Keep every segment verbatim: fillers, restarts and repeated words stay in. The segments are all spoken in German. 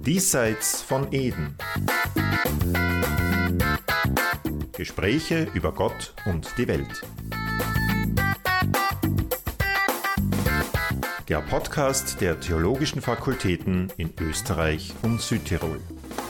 Diesseits von Eden. Gespräche über Gott und die Welt. Der Podcast der Theologischen Fakultäten in Österreich und Südtirol.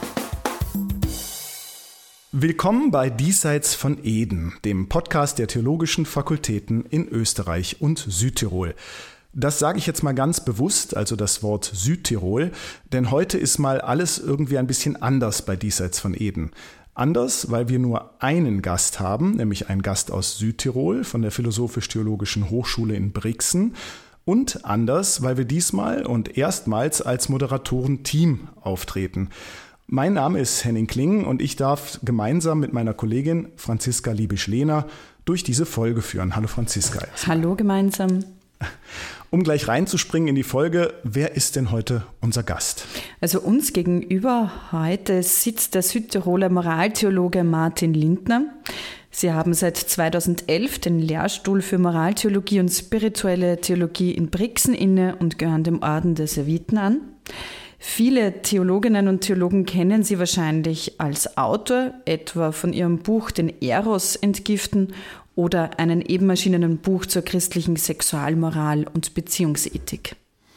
Willkommen bei Diesseits von Eden, dem Podcast der Theologischen Fakultäten in Österreich und Südtirol. Das sage ich jetzt mal ganz bewusst, also das Wort Südtirol, denn heute ist mal alles irgendwie ein bisschen anders bei Diesseits von Eden. Anders, weil wir nur einen Gast haben, nämlich einen Gast aus Südtirol von der Philosophisch-Theologischen Hochschule in Brixen. Und anders, weil wir diesmal und erstmals als Moderatoren-Team auftreten. Mein Name ist Henning Kling und ich darf gemeinsam mit meiner Kollegin Franziska Liebisch-Lehner durch diese Folge führen. Hallo Franziska. Hallo gemeinsam. Um gleich reinzuspringen in die Folge, wer ist denn heute unser Gast? Also uns gegenüber heute sitzt der Südtiroler Moraltheologe Martin Lindner. Sie haben seit zweitausendelf den Lehrstuhl für Moraltheologie und spirituelle Theologie in Brixen inne und gehören dem Orden der Serviten an. Viele Theologinnen und Theologen kennen Sie wahrscheinlich als Autor, etwa von Ihrem Buch Den Eros entgiften oder einem eben erschienenen Buch zur christlichen Sexualmoral und Beziehungsethik.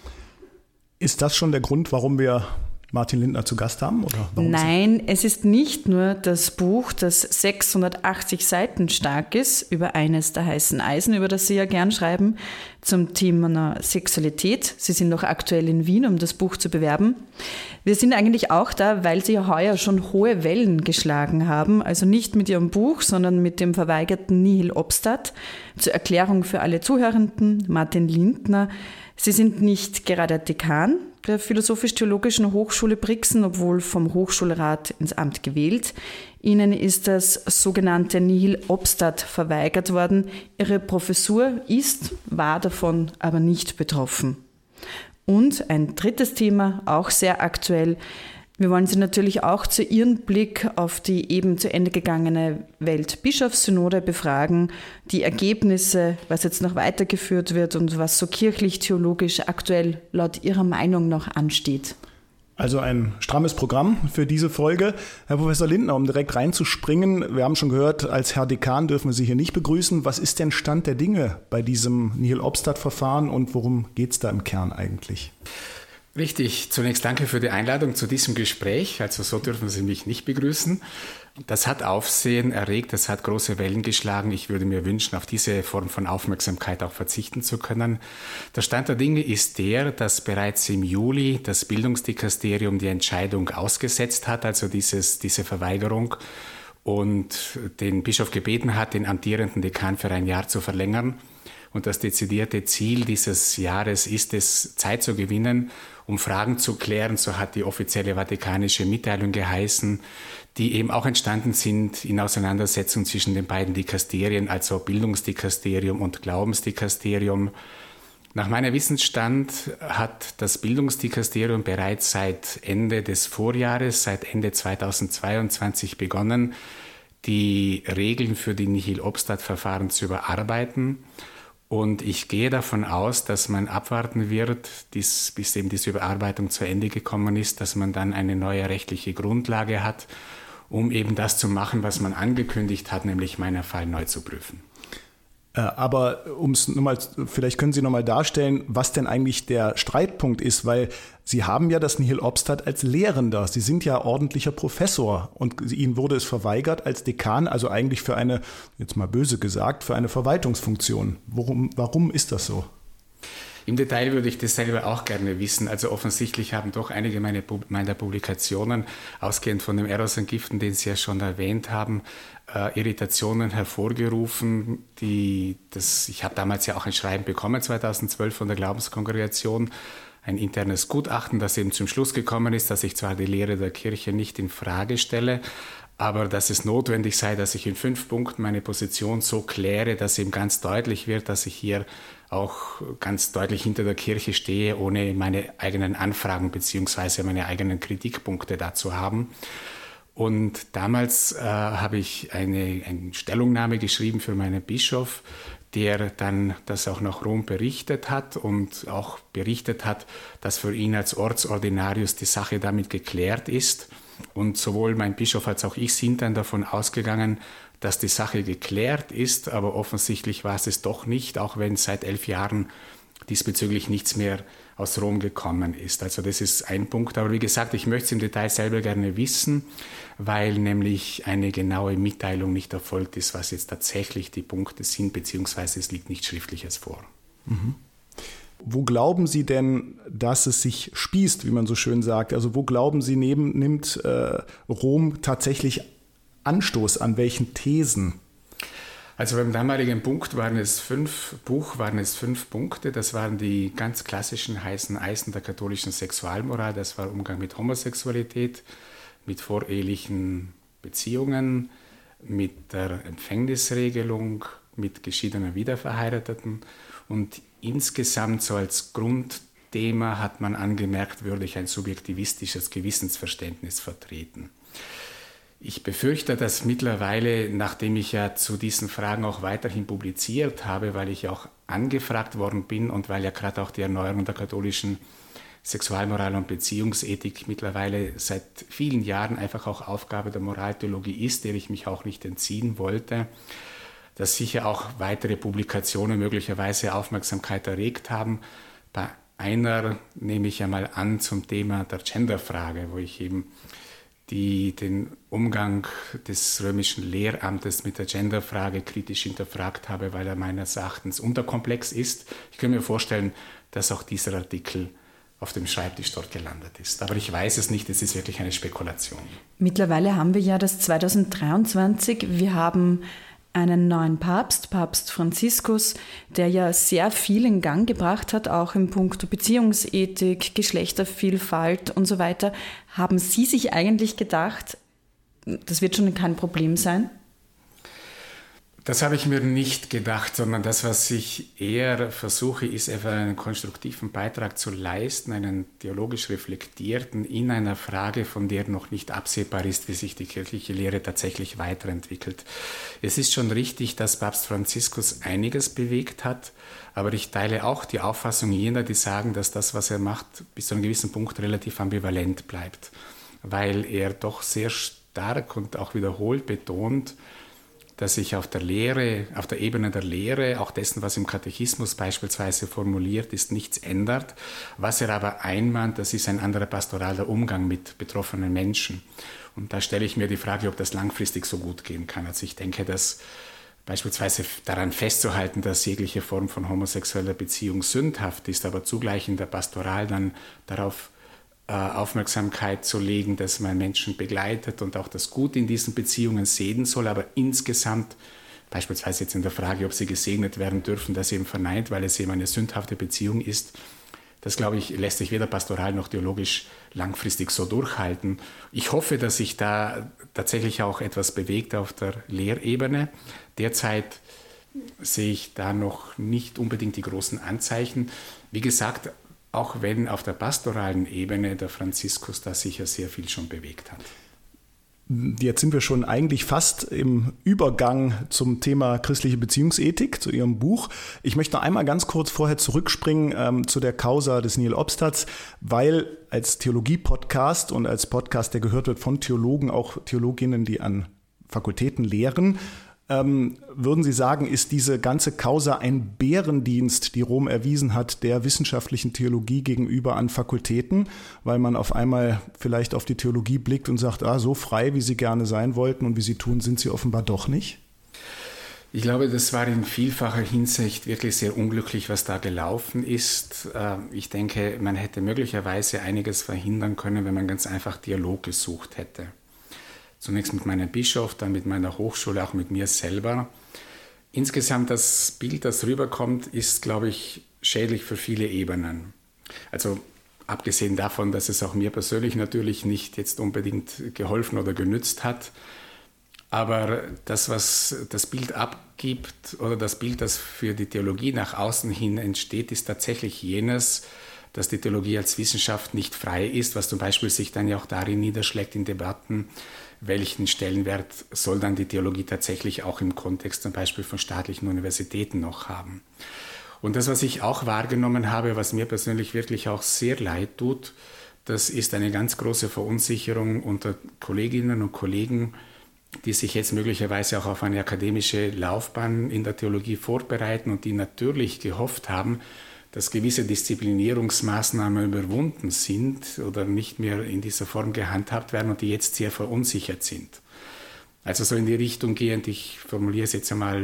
Ist das schon der Grund, warum wir Martin Lindner zu Gast haben? Oder warum Nein, es ist nicht nur das Buch, das sechshundertachtzig Seiten stark ist, über eines der heißen Eisen, über das Sie ja gern schreiben, zum Thema Sexualität. Sie sind noch aktuell in Wien, um das Buch zu bewerben. Wir sind eigentlich auch da, weil Sie heuer schon hohe Wellen geschlagen haben, also nicht mit Ihrem Buch, sondern mit dem verweigerten Nihil obstat. Zur Erklärung für alle Zuhörenden, Martin Lindner, Sie sind nicht gerade Dekan der Philosophisch-Theologischen Hochschule Brixen, obwohl vom Hochschulrat ins Amt gewählt. Ihnen ist das sogenannte Nihil obstat verweigert worden. Ihre Professur ist, war davon aber nicht betroffen. Und ein drittes Thema, auch sehr aktuell. Wir wollen Sie natürlich auch zu Ihrem Blick auf die eben zu Ende gegangene Weltbischofssynode befragen, die Ergebnisse, was jetzt noch weitergeführt wird und was so kirchlich-theologisch aktuell laut Ihrer Meinung noch ansteht. Also ein strammes Programm für diese Folge. Herr Professor Lindner, um direkt reinzuspringen, wir haben schon gehört, als Herr Dekan dürfen wir Sie hier nicht begrüßen. Was ist denn Stand der Dinge bei diesem Nihil obstat-Verfahren und worum geht es da im Kern eigentlich? Richtig, zunächst danke für die Einladung zu diesem Gespräch. Also so dürfen Sie mich nicht begrüßen. Das hat Aufsehen erregt, das hat große Wellen geschlagen. Ich würde mir wünschen, auf diese Form von Aufmerksamkeit auch verzichten zu können. Der Stand der Dinge ist der, dass bereits im Juli das Bildungsdikasterium die Entscheidung ausgesetzt hat, also dieses, diese Verweigerung, und den Bischof gebeten hat, den amtierenden Dekan für ein Jahr zu verlängern. Und das dezidierte Ziel dieses Jahres ist es, Zeit zu gewinnen, um Fragen zu klären. So hat die offizielle vatikanische Mitteilung geheißen, die eben auch entstanden sind in Auseinandersetzung zwischen den beiden Dikasterien, also Bildungsdikasterium und Glaubensdikasterium. Nach meinem Wissensstand hat das Bildungsdikasterium bereits seit Ende des Vorjahres, seit Ende zweitausendzweiundzwanzig begonnen, die Regeln für die Nihil obstat-Verfahren zu überarbeiten. Und ich gehe davon aus, dass man abwarten wird, bis, bis eben diese Überarbeitung zu Ende gekommen ist, dass man dann eine neue rechtliche Grundlage hat, um eben das zu machen, was man angekündigt hat, nämlich meinen Fall neu zu prüfen. Aber um's nochmal, vielleicht können Sie nochmal darstellen, was denn eigentlich der Streitpunkt ist, weil Sie haben ja das Nihil obstat als Lehrender. Sie sind ja ordentlicher Professor und Ihnen wurde es verweigert als Dekan, also eigentlich für eine, jetzt mal böse gesagt, für eine Verwaltungsfunktion. Warum, warum ist das so? Im Detail würde ich das selber auch gerne wissen. Also offensichtlich haben doch einige meiner, meiner Publikationen, ausgehend von dem Eros entgiften, den Sie ja schon erwähnt haben, äh, Irritationen hervorgerufen. Die, das, ich habe damals ja auch ein Schreiben bekommen, zweitausendzwölf von der Glaubenskongregation, ein internes Gutachten, das eben zum Schluss gekommen ist, dass ich zwar die Lehre der Kirche nicht in Frage stelle, aber dass es notwendig sei, dass ich in fünf Punkten meine Position so kläre, dass eben ganz deutlich wird, dass ich hier auch ganz deutlich hinter der Kirche stehe, ohne meine eigenen Anfragen bzw. meine eigenen Kritikpunkte dazu haben. Und damals äh, habe ich eine, eine Stellungnahme geschrieben für meinen Bischof, der dann das auch nach Rom berichtet hat und auch berichtet hat, dass für ihn als Ortsordinarius die Sache damit geklärt ist. Und sowohl mein Bischof als auch ich sind dann davon ausgegangen, dass die Sache geklärt ist, aber offensichtlich war es es doch nicht, auch wenn seit elf Jahren diesbezüglich nichts mehr aus Rom gekommen ist. Also das ist ein Punkt. Aber wie gesagt, ich möchte es im Detail selber gerne wissen, weil nämlich eine genaue Mitteilung nicht erfolgt ist, was jetzt tatsächlich die Punkte sind, beziehungsweise es liegt nichts Schriftliches vor. Mhm. Wo glauben Sie denn, dass es sich spießt, wie man so schön sagt? Also wo glauben Sie, neben, nimmt äh, Rom tatsächlich Anstoß, an welchen Thesen? Also beim damaligen Punkt waren es fünf, Buch waren es fünf Punkte. Das waren die ganz klassischen heißen Eisen der katholischen Sexualmoral. Das war Umgang mit Homosexualität, mit vorehelichen Beziehungen, mit der Empfängnisregelung, mit geschiedenen Wiederverheirateten. Und insgesamt so als Grundthema hat man angemerkt, würde ich ein subjektivistisches Gewissensverständnis vertreten. Ich befürchte, dass mittlerweile, nachdem ich ja zu diesen Fragen auch weiterhin publiziert habe, weil ich auch angefragt worden bin und weil ja gerade auch die Erneuerung der katholischen Sexualmoral und Beziehungsethik mittlerweile seit vielen Jahren einfach auch Aufgabe der Moraltheologie ist, der ich mich auch nicht entziehen wollte, dass sicher auch weitere Publikationen möglicherweise Aufmerksamkeit erregt haben. Bei einer nehme ich einmal an zum Thema der Genderfrage, wo ich eben die den Umgang des römischen Lehramtes mit der Genderfrage kritisch hinterfragt habe, weil er meines Erachtens unterkomplex ist. Ich kann mir vorstellen, dass auch dieser Artikel auf dem Schreibtisch dort gelandet ist. Aber ich weiß es nicht, es ist wirklich eine Spekulation. Mittlerweile haben wir ja das zweitausenddreiundzwanzig. Wir haben einen neuen Papst, Papst Franziskus, der ja sehr viel in Gang gebracht hat, auch im Punkt Beziehungsethik, Geschlechtervielfalt und so weiter. Haben Sie sich eigentlich gedacht, das wird schon kein Problem sein? Das habe ich mir nicht gedacht, sondern das, was ich eher versuche, ist einfach einen konstruktiven Beitrag zu leisten, einen theologisch reflektierten in einer Frage, von der noch nicht absehbar ist, wie sich die kirchliche Lehre tatsächlich weiterentwickelt. Es ist schon richtig, dass Papst Franziskus einiges bewegt hat, aber ich teile auch die Auffassung jener, die sagen, dass das, was er macht, bis zu einem gewissen Punkt relativ ambivalent bleibt, weil er doch sehr stark und auch wiederholt betont, dass sich auf der Lehre, auf der Ebene der Lehre, auch dessen, was im Katechismus beispielsweise formuliert ist, nichts ändert. Was er aber einmahnt, das ist ein anderer pastoraler Umgang mit betroffenen Menschen. Und da stelle ich mir die Frage, ob das langfristig so gut gehen kann. Also ich denke, dass beispielsweise daran festzuhalten, dass jegliche Form von homosexueller Beziehung sündhaft ist, aber zugleich in der Pastoral dann darauf Aufmerksamkeit zu legen, dass man Menschen begleitet und auch das Gute in diesen Beziehungen sehen soll, aber insgesamt, beispielsweise jetzt in der Frage, ob sie gesegnet werden dürfen, das eben verneint, weil es eben eine sündhafte Beziehung ist, das, glaube ich, lässt sich weder pastoral noch theologisch langfristig so durchhalten. Ich hoffe, dass sich da tatsächlich auch etwas bewegt auf der Lehrebene. Derzeit sehe ich da noch nicht unbedingt die großen Anzeichen. Wie gesagt, auch wenn auf der pastoralen Ebene der Franziskus da sicher sehr viel schon bewegt hat. Jetzt sind wir schon eigentlich fast im Übergang zum Thema christliche Beziehungsethik, zu Ihrem Buch. Ich möchte noch einmal ganz kurz vorher zurückspringen ähm, zu der Causa des Nihil Obstats, weil als Theologie-Podcast und als Podcast, der gehört wird von Theologen, auch Theologinnen, die an Fakultäten lehren, Ähm, würden Sie sagen, ist diese ganze Causa ein Bärendienst, die Rom erwiesen hat, der wissenschaftlichen Theologie gegenüber an Fakultäten, weil man auf einmal vielleicht auf die Theologie blickt und sagt, ah, so frei, wie Sie gerne sein wollten und wie Sie tun, sind Sie offenbar doch nicht? Ich glaube, das war in vielfacher Hinsicht wirklich sehr unglücklich, was da gelaufen ist. Ich denke, man hätte möglicherweise einiges verhindern können, wenn man ganz einfach Dialog gesucht hätte. Zunächst mit meinem Bischof, dann mit meiner Hochschule, auch mit mir selber. Insgesamt das Bild, das rüberkommt, ist, glaube ich, schädlich für viele Ebenen. Also abgesehen davon, dass es auch mir persönlich natürlich nicht jetzt unbedingt geholfen oder genützt hat. Aber das, was das Bild abgibt oder das Bild, das für die Theologie nach außen hin entsteht, ist tatsächlich jenes, dass die Theologie als Wissenschaft nicht frei ist, was zum Beispiel sich dann ja auch darin niederschlägt in Debatten, welchen Stellenwert soll dann die Theologie tatsächlich auch im Kontext zum Beispiel von staatlichen Universitäten noch haben. Und das, was ich auch wahrgenommen habe, was mir persönlich wirklich auch sehr leid tut, das ist eine ganz große Verunsicherung unter Kolleginnen und Kollegen, die sich jetzt möglicherweise auch auf eine akademische Laufbahn in der Theologie vorbereiten und die natürlich gehofft haben, dass gewisse Disziplinierungsmaßnahmen überwunden sind oder nicht mehr in dieser Form gehandhabt werden und die jetzt sehr verunsichert sind. Also so in die Richtung gehend, ich formuliere es jetzt einmal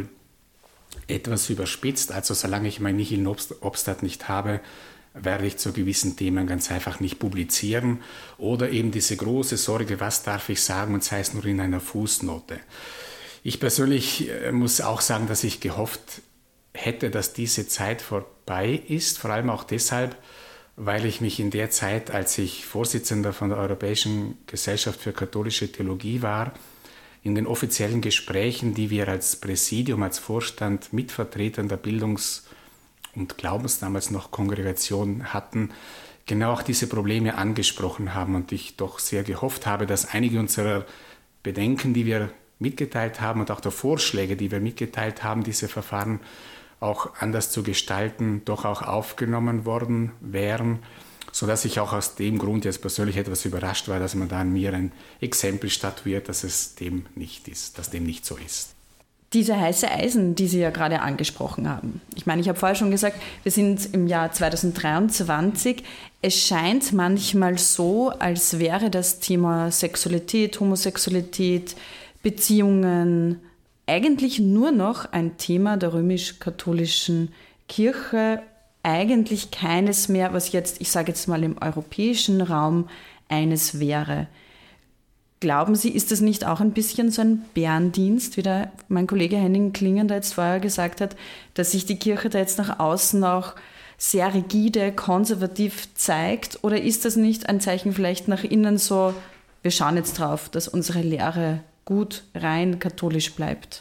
etwas überspitzt, also solange ich mein Nihil obstat nicht habe, werde ich zu gewissen Themen ganz einfach nicht publizieren. Oder eben diese große Sorge, was darf ich sagen, und sei es nur in einer Fußnote. Ich persönlich muss auch sagen, dass ich gehofft hätte, dass diese Zeit vorbei ist, vor allem auch deshalb, weil ich mich in der Zeit, als ich Vorsitzender von der Europäischen Gesellschaft für katholische Theologie war, in den offiziellen Gesprächen, die wir als Präsidium, als Vorstand mit Vertretern der Bildungs- und Glaubens, damals noch Kongregation hatten, genau auch diese Probleme angesprochen haben und ich doch sehr gehofft habe, dass einige unserer Bedenken, die wir mitgeteilt haben und auch der Vorschläge, die wir mitgeteilt haben, diese Verfahren auch anders zu gestalten, doch auch aufgenommen worden wären, sodass ich auch aus dem Grund jetzt persönlich etwas überrascht war, dass man da an mir ein Exempel statuiert, dass es dem nicht ist, dass dem nicht so ist. Diese heiße Eisen, die Sie ja gerade angesprochen haben. Ich meine, ich habe vorher schon gesagt, wir sind im Jahr zweitausenddreiundzwanzig. Es scheint manchmal so, als wäre das Thema Sexualität, Homosexualität, Beziehungen eigentlich nur noch ein Thema der römisch-katholischen Kirche, eigentlich keines mehr, was jetzt, ich sage jetzt mal im europäischen Raum, eines wäre. Glauben Sie, ist das nicht auch ein bisschen so ein Bärendienst, wie der, mein Kollege Henning Klingen da jetzt vorher gesagt hat, dass sich die Kirche da jetzt nach außen auch sehr rigide, konservativ zeigt? Oder ist das nicht ein Zeichen vielleicht nach innen so, wir schauen jetzt drauf, dass unsere Lehre gut, rein katholisch bleibt?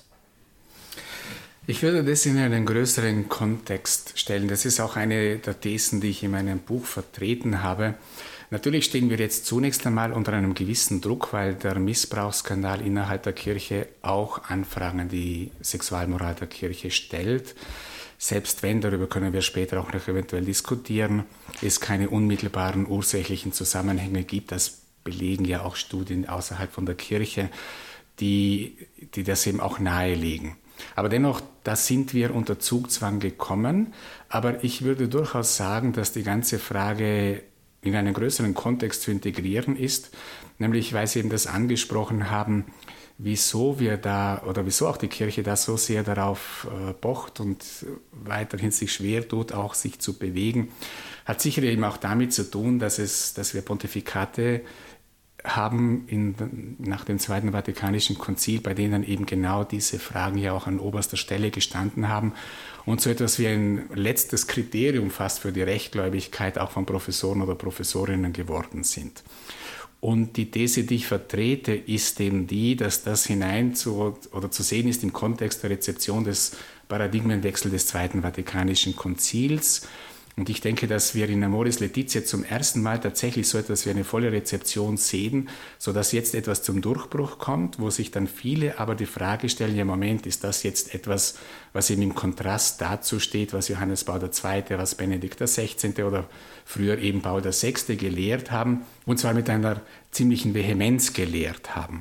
Ich würde das in einen größeren Kontext stellen. Das ist auch eine der Thesen, die ich in meinem Buch vertreten habe. Natürlich stehen wir jetzt zunächst einmal unter einem gewissen Druck, weil der Missbrauchsskandal innerhalb der Kirche auch Anfragen an die Sexualmoral der Kirche stellt. Selbst wenn, darüber können wir später auch noch eventuell diskutieren, es keine unmittelbaren ursächlichen Zusammenhänge gibt. Das belegen ja auch Studien außerhalb von der Kirche, die, die das eben auch nahelegen. Aber dennoch, da sind wir unter Zugzwang gekommen. Aber ich würde durchaus sagen, dass die ganze Frage in einen größeren Kontext zu integrieren ist, nämlich weil Sie eben das angesprochen haben, wieso wir da oder wieso auch die Kirche da so sehr darauf äh, pocht und weiterhin sich schwer tut, auch sich zu bewegen, hat sicher eben auch damit zu tun, dass es, dass wir Pontifikate haben in, nach dem Zweiten Vatikanischen Konzil, bei denen eben genau diese Fragen ja auch an oberster Stelle gestanden haben und so etwas wie ein letztes Kriterium fast für die Rechtgläubigkeit auch von Professoren oder Professorinnen geworden sind. Und die These, die ich vertrete, ist eben die, dass das hinein zu, oder zu sehen ist im Kontext der Rezeption des Paradigmenwechsels des Zweiten Vatikanischen Konzils. Und ich denke, dass wir in Amoris Laetitia zum ersten Mal tatsächlich so etwas wie eine volle Rezeption sehen, sodass jetzt etwas zum Durchbruch kommt, wo sich dann viele aber die Frage stellen, ja Moment, ist das jetzt etwas, was eben im Kontrast dazu steht, was Johannes Paul der Zweite., was Benedikt der Sechzehnte. Oder früher eben Paul der Sechste. gelehrt haben, und zwar mit einer ziemlichen Vehemenz gelehrt haben.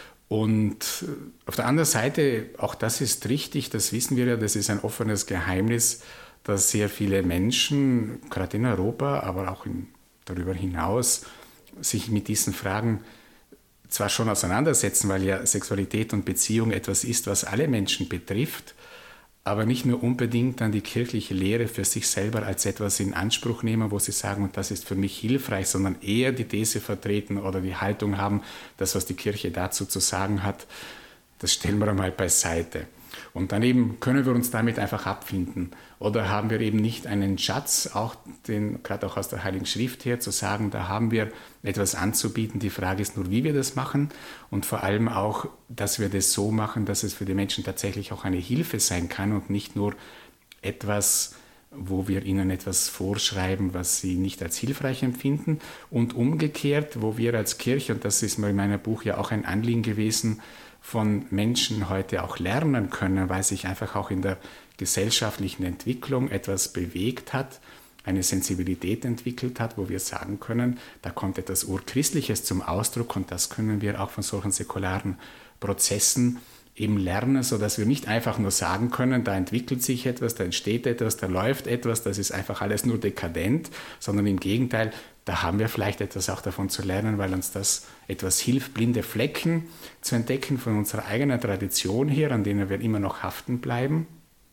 Und auf der anderen Seite, auch das ist richtig, das wissen wir ja, das ist ein offenes Geheimnis, dass sehr viele Menschen, gerade in Europa, aber auch in, darüber hinaus, sich mit diesen Fragen zwar schon auseinandersetzen, weil ja Sexualität und Beziehung etwas ist, was alle Menschen betrifft, aber nicht nur unbedingt dann die kirchliche Lehre für sich selber als etwas in Anspruch nehmen, wo sie sagen, und das ist für mich hilfreich, sondern eher die These vertreten oder die Haltung haben, das, was die Kirche dazu zu sagen hat, das stellen wir einmal beiseite. Und daneben können wir uns damit einfach abfinden. Oder haben wir eben nicht einen Schatz, auch den, gerade auch aus der Heiligen Schrift her, zu sagen, da haben wir etwas anzubieten. Die Frage ist nur, wie wir das machen und vor allem auch, dass wir das so machen, dass es für die Menschen tatsächlich auch eine Hilfe sein kann und nicht nur etwas, wo wir ihnen etwas vorschreiben, was sie nicht als hilfreich empfinden. Und umgekehrt, wo wir als Kirche, und das ist mir in meinem Buch ja auch ein Anliegen gewesen, von Menschen heute auch lernen können, weil sich einfach auch in der gesellschaftlichen Entwicklung etwas bewegt hat, eine Sensibilität entwickelt hat, wo wir sagen können, da kommt etwas Urchristliches zum Ausdruck und das können wir auch von solchen säkularen Prozessen eben lernen, sodass wir nicht einfach nur sagen können, da entwickelt sich etwas, da entsteht etwas, da läuft etwas, das ist einfach alles nur dekadent, sondern im Gegenteil, da haben wir vielleicht etwas auch davon zu lernen, weil uns das etwas hilft, blinde Flecken zu entdecken von unserer eigenen Tradition her, an denen wir immer noch haften bleiben.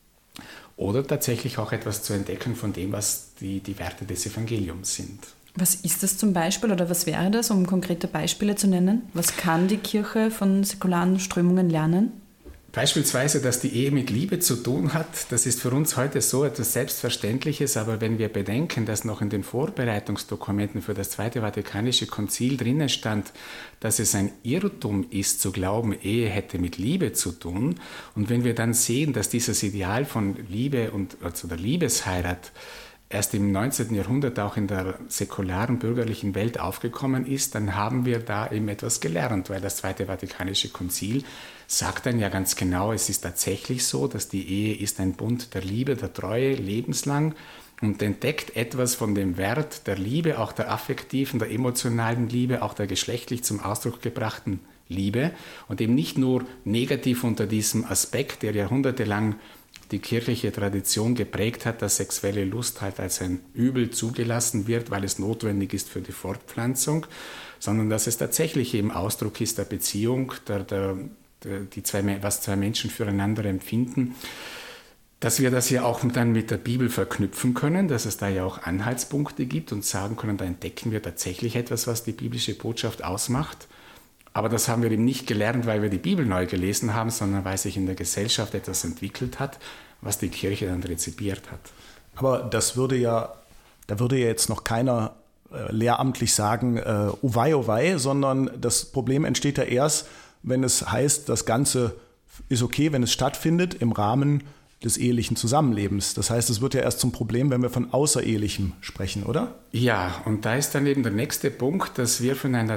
Oder tatsächlich auch etwas zu entdecken von dem, was die, die Werte des Evangeliums sind. Was ist das zum Beispiel oder was wäre das, um konkrete Beispiele zu nennen? Was kann die Kirche von säkularen Strömungen lernen? Beispielsweise, dass die Ehe mit Liebe zu tun hat, das ist für uns heute so etwas Selbstverständliches, aber wenn wir bedenken, dass noch in den Vorbereitungsdokumenten für das Zweite Vatikanische Konzil drinnen stand, dass es ein Irrtum ist, zu glauben, Ehe hätte mit Liebe zu tun, und wenn wir dann sehen, dass dieses Ideal von Liebe und also der Liebesheirat erst im neunzehnten Jahrhundert auch in der säkularen bürgerlichen Welt aufgekommen ist, dann haben wir da eben etwas gelernt, weil das Zweite Vatikanische Konzil sagt dann ja ganz genau, es ist tatsächlich so, dass die Ehe ist ein Bund der Liebe, der Treue, lebenslang, und entdeckt etwas von dem Wert der Liebe, auch der affektiven, der emotionalen Liebe, auch der geschlechtlich zum Ausdruck gebrachten Liebe, und eben nicht nur negativ unter diesem Aspekt, der jahrhundertelang die kirchliche Tradition geprägt hat, dass sexuelle Lust halt als ein Übel zugelassen wird, weil es notwendig ist für die Fortpflanzung, sondern dass es tatsächlich eben Ausdruck ist der Beziehung, der, der, der, die zwei, was zwei Menschen füreinander empfinden, dass wir das ja auch dann mit der Bibel verknüpfen können, dass es da ja auch Anhaltspunkte gibt und sagen können, da entdecken wir tatsächlich etwas, was die biblische Botschaft ausmacht. Aber das haben wir eben nicht gelernt, weil wir die Bibel neu gelesen haben, sondern weil sich in der Gesellschaft etwas entwickelt hat, was die Kirche dann rezipiert hat. Aber das würde ja, da würde ja jetzt noch keiner äh, lehramtlich sagen, äh, oh wei, oh wei, sondern das Problem entsteht ja erst, wenn es heißt, das Ganze ist okay, wenn es stattfindet im Rahmen des ehelichen Zusammenlebens. Das heißt, es wird ja erst zum Problem, wenn wir von Außerehelichem sprechen, oder? Ja, und da ist dann eben der nächste Punkt, dass wir von einer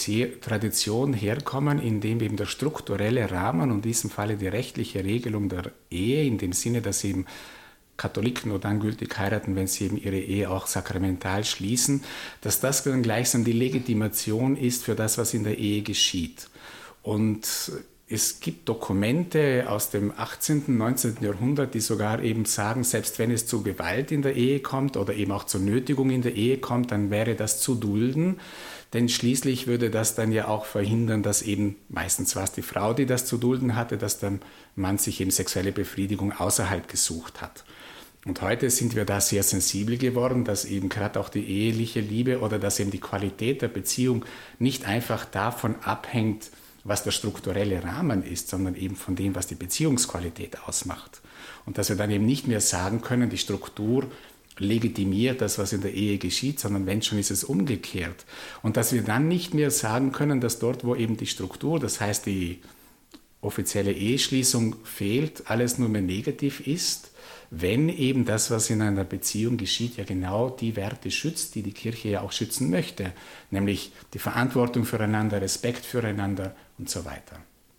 Tradition herkommen, in dem eben der strukturelle Rahmen, und in diesem Falle die rechtliche Regelung der Ehe, in dem Sinne, dass eben Katholiken nur dann gültig heiraten, wenn sie eben ihre Ehe auch sakramental schließen, dass das dann gleichsam die Legitimation ist für das, was in der Ehe geschieht. Und es gibt Dokumente aus dem achtzehnten, neunzehnten Jahrhundert, die sogar eben sagen, selbst wenn es zu Gewalt in der Ehe kommt oder eben auch zur Nötigung in der Ehe kommt, dann wäre das zu dulden. Denn schließlich würde das dann ja auch verhindern, dass eben, meistens war es die Frau, die das zu dulden hatte, dass der Mann sich eben sexuelle Befriedigung außerhalb gesucht hat. Und heute sind wir da sehr sensibel geworden, dass eben gerade auch die eheliche Liebe oder dass eben die Qualität der Beziehung nicht einfach davon abhängt, was der strukturelle Rahmen ist, sondern eben von dem, was die Beziehungsqualität ausmacht. Und dass wir dann eben nicht mehr sagen können, die Struktur legitimiert das, was in der Ehe geschieht, sondern wenn schon, ist es umgekehrt. Und dass wir dann nicht mehr sagen können, dass dort, wo eben die Struktur, das heißt die offizielle Eheschließung fehlt, alles nur mehr negativ ist, wenn eben das, was in einer Beziehung geschieht, ja genau die Werte schützt, die die Kirche ja auch schützen möchte, nämlich die Verantwortung füreinander, Respekt füreinander und so weiter.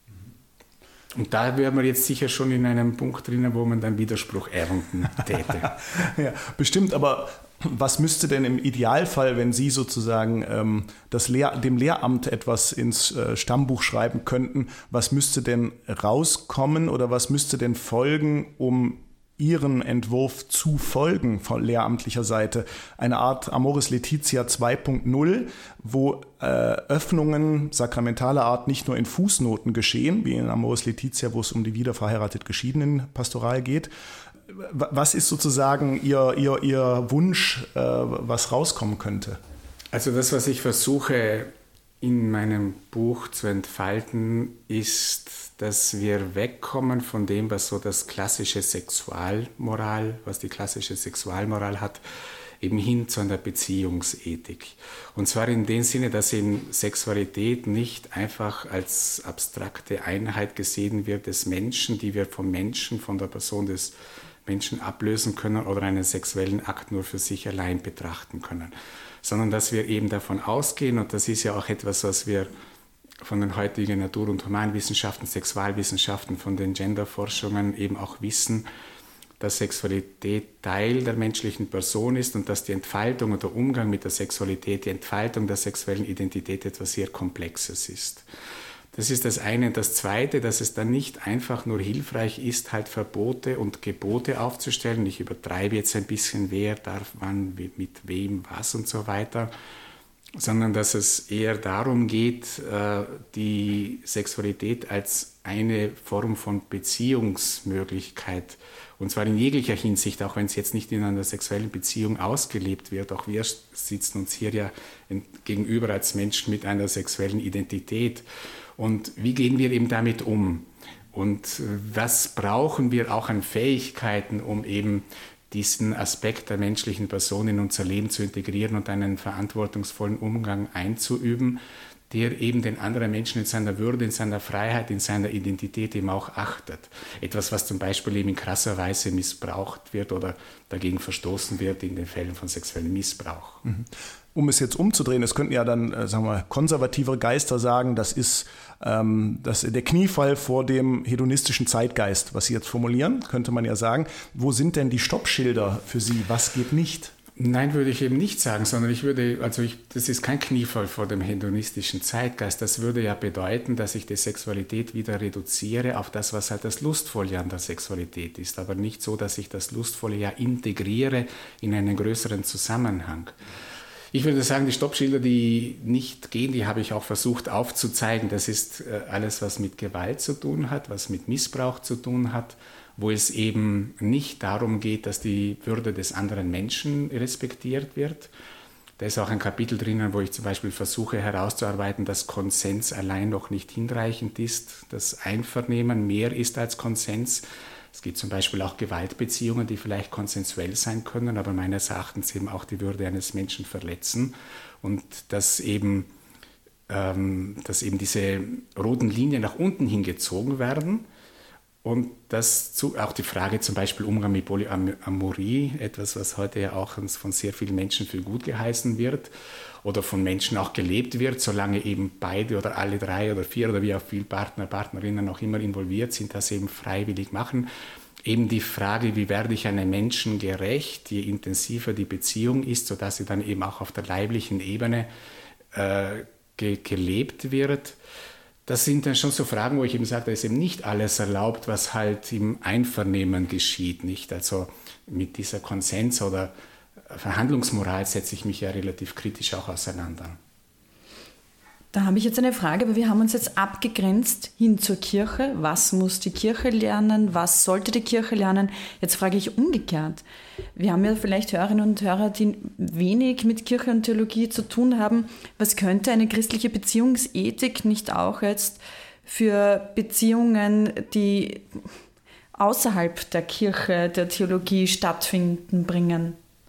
Und da wären wir jetzt sicher schon in einem Punkt drinnen, wo man dann Widerspruch ernten täte. Ja, bestimmt, aber was müsste denn im Idealfall, wenn Sie sozusagen ähm, das Lehr- dem Lehramt etwas ins äh, Stammbuch schreiben könnten, was müsste denn rauskommen oder was müsste denn folgen, um Ihren Entwurf zu folgen von lehramtlicher Seite? Eine Art Amoris Laetitia zwei Punkt null, wo äh, Öffnungen sakramentaler Art nicht nur in Fußnoten geschehen, wie in Amoris Laetitia, wo es um die wiederverheiratet geschiedenen Pastoral geht. Was ist sozusagen Ihr, Ihr, Ihr Wunsch, äh, was rauskommen könnte? Also das, was ich versuche in meinem Buch zu entfalten, ist, dass wir wegkommen von dem, was so das klassische Sexualmoral, was die klassische Sexualmoral hat, eben hin zu einer Beziehungsethik. Und zwar in dem Sinne, dass eben Sexualität nicht einfach als abstrakte Einheit gesehen wird des Menschen, die wir vom Menschen, von der Person des Menschen ablösen können oder einen sexuellen Akt nur für sich allein betrachten können. Sondern dass wir eben davon ausgehen, und das ist ja auch etwas, was wir von den heutigen Natur- und Humanwissenschaften, Sexualwissenschaften, von den Genderforschungen eben auch wissen, dass Sexualität Teil der menschlichen Person ist und dass die Entfaltung und der Umgang mit der Sexualität, die Entfaltung der sexuellen Identität etwas sehr Komplexes ist. Das ist das eine. Und das zweite, dass es dann nicht einfach nur hilfreich ist, halt Verbote und Gebote aufzustellen. Ich übertreibe jetzt ein bisschen, wer darf wann, mit wem, was und so weiter, sondern dass es eher darum geht, die Sexualität als eine Form von Beziehungsmöglichkeit, und zwar in jeglicher Hinsicht, auch wenn es jetzt nicht in einer sexuellen Beziehung ausgelebt wird. Auch wir sitzen uns hier ja gegenüber als Menschen mit einer sexuellen Identität. Und wie gehen wir eben damit um? Und was brauchen wir auch an Fähigkeiten, um eben diesen Aspekt der menschlichen Person in unser Leben zu integrieren und einen verantwortungsvollen Umgang einzuüben, der eben den anderen Menschen in seiner Würde, in seiner Freiheit, in seiner Identität eben auch achtet. Etwas, was zum Beispiel eben in krasser Weise missbraucht wird oder dagegen verstoßen wird in den Fällen von sexuellem Missbrauch. Um es jetzt umzudrehen, es könnten ja dann, sagen wir, konservativere Geister sagen, das ist ähm, das, der Kniefall vor dem hedonistischen Zeitgeist, was Sie jetzt formulieren, könnte man ja sagen. Wo sind denn die Stoppschilder für Sie? Was geht nicht? Nein, würde ich eben nicht sagen, sondern ich würde, also ich, das ist kein Kniefall vor dem hedonistischen Zeitgeist. Das würde ja bedeuten, dass ich die Sexualität wieder reduziere auf das, was halt das Lustvolle an der Sexualität ist, aber nicht so, dass ich das Lustvolle ja integriere in einen größeren Zusammenhang. Ich würde sagen, die Stoppschilder, die nicht gehen, die habe ich auch versucht aufzuzeigen. Das ist alles, was mit Gewalt zu tun hat, was mit Missbrauch zu tun hat, wo es eben nicht darum geht, dass die Würde des anderen Menschen respektiert wird. Da ist auch ein Kapitel drinnen, wo ich zum Beispiel versuche herauszuarbeiten, dass Konsens allein noch nicht hinreichend ist, dass Einvernehmen mehr ist als Konsens. Es gibt zum Beispiel auch Gewaltbeziehungen, die vielleicht konsensuell sein können, aber meines Erachtens eben auch die Würde eines Menschen verletzen. Und dass eben, ähm, dass eben diese roten Linien nach unten hingezogen werden. Und das zu, auch die Frage zum Beispiel Umgang mit Polyamorie, etwas, was heute ja auch von sehr vielen Menschen für gut geheißen wird oder von Menschen auch gelebt wird, solange eben beide oder alle drei oder vier oder wie auch viele Partner, Partnerinnen auch immer involviert sind, das eben freiwillig machen. Eben die Frage, wie werde ich einem Menschen gerecht, je intensiver die Beziehung ist, sodass sie dann eben auch auf der leiblichen Ebene äh, ge- gelebt wird. Das sind dann schon so Fragen, wo ich eben sage, da ist eben nicht alles erlaubt, was halt im Einvernehmen geschieht, nicht? Also mit dieser Konsens- oder Verhandlungsmoral setze ich mich ja relativ kritisch auch auseinander. Da habe ich jetzt eine Frage, aber wir haben uns jetzt abgegrenzt hin zur Kirche. Was muss die Kirche lernen? Was sollte die Kirche lernen? Jetzt frage ich umgekehrt. Wir haben ja vielleicht Hörerinnen und Hörer, die wenig mit Kirche und Theologie zu tun haben. Was könnte eine christliche Beziehungsethik nicht auch jetzt für Beziehungen, die außerhalb der Kirche, der Theologie stattfinden, bringen?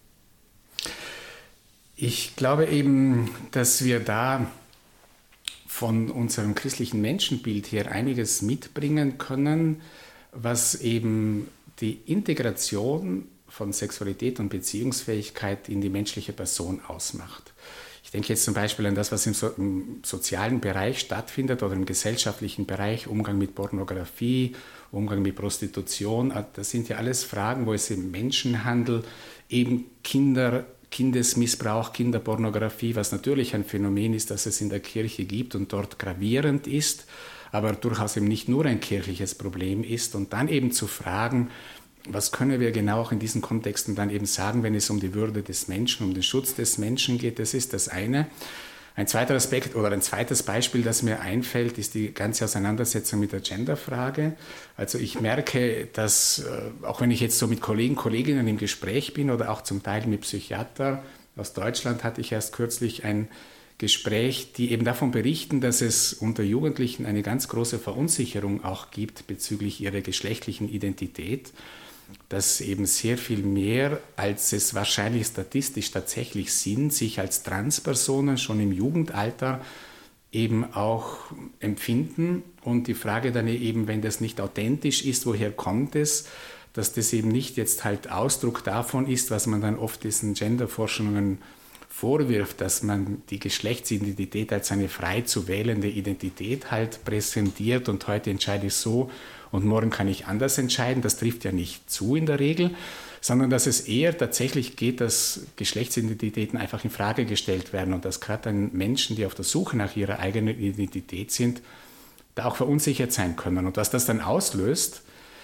Ich glaube eben, dass wir da von unserem christlichen Menschenbild her einiges mitbringen können, was eben die Integration von Sexualität und Beziehungsfähigkeit in die menschliche Person ausmacht. Ich denke jetzt zum Beispiel an das, was im, so, im sozialen Bereich stattfindet oder im gesellschaftlichen Bereich, Umgang mit Pornografie, Umgang mit Prostitution. Das sind ja alles Fragen, wo es im Menschenhandel eben Kinder Kindesmissbrauch, Kinderpornografie, was natürlich ein Phänomen ist, das es in der Kirche gibt und dort gravierend ist, aber durchaus eben nicht nur ein kirchliches Problem ist. Und dann eben zu fragen, was können wir genau auch in diesen Kontexten dann eben sagen, wenn es um die Würde des Menschen, um den Schutz des Menschen geht, das ist das eine. Ein zweiter Aspekt oder ein zweites Beispiel, das mir einfällt, ist die ganze Auseinandersetzung mit der Genderfrage. Also ich merke, dass, auch wenn ich jetzt so mit Kollegen, Kolleginnen im Gespräch bin oder auch zum Teil mit Psychiatern aus Deutschland, hatte ich erst kürzlich ein Gespräch, die eben davon berichten, dass es unter Jugendlichen eine ganz große Verunsicherung auch gibt bezüglich ihrer geschlechtlichen Identität, dass eben sehr viel mehr, als es wahrscheinlich statistisch tatsächlich sind, sich als Transpersonen schon im Jugendalter eben auch empfinden. Und die Frage dann eben, wenn das nicht authentisch ist, woher kommt es, dass das eben nicht jetzt halt Ausdruck davon ist, was man dann oft diesen Genderforschungen vorwirft, dass man die Geschlechtsidentität als eine frei zu wählende Identität halt präsentiert und heute entscheide ich so und morgen kann ich anders entscheiden. Das trifft ja nicht zu in der Regel, sondern dass es eher tatsächlich geht, dass Geschlechtsidentitäten einfach in Frage gestellt werden und dass gerade dann Menschen, die auf der Suche nach ihrer eigenen Identität sind, da auch verunsichert sein können. Und was das dann auslöst,